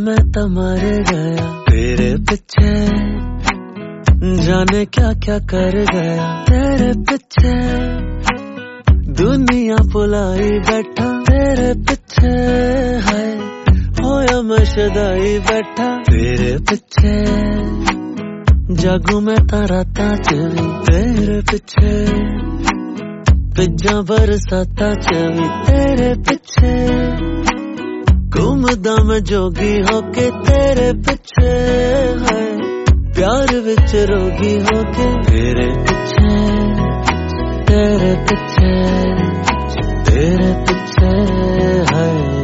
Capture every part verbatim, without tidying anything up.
मैं तो मर गया तेरे पीछे, जाने क्या क्या कर गया तेरे पीछे, दुनिया बुलाई बैठा तेरे पीछे, है होया मैं शदाई बैठा तेरे पीछे, जागू मैं तारा चवी तेरे पीछे, पिज्जा बरसाता चवी तेरे पीछे, घूमदा मैं जोगी होके तेरे पीछे, है प्यार विच रोगी होके तेरे पीछे, तेरे पीछे, तेरे पीछे, है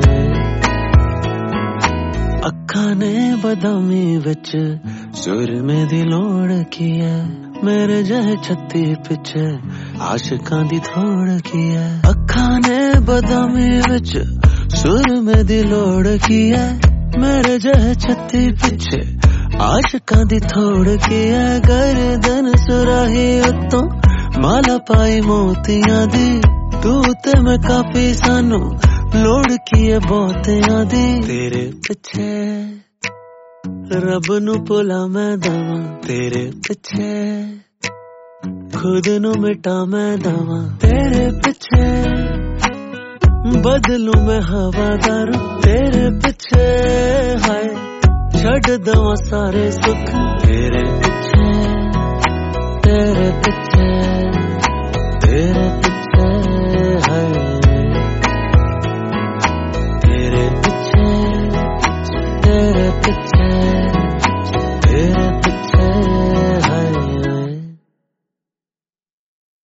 अखा ने बदामी विच सुरमे दी लोड़ की है, मेरे जहे छत्ती पिछे आशिकां दी थोड़ की है, अखा ने बदामी विच सुरमे दी लोड़ की है, मेरे जहे छत्ती पिछे आशिकां दी थोड़ की है, गर्दन सुराही उत्तों माला पाई मोतियां दी, तू ते मैं काफी सानू लोड़ की है बहुतियां दी, तेरे पिछे रब नू भुला मैं दवां तेरे पिछे, खुद नू मिटा मैं दवां तेरे पिछे, बदलू मैं हवादारू तेरे पिछे, हाय छड़ दवां सारे सुख तेरे पिछे, तेरे पिछे।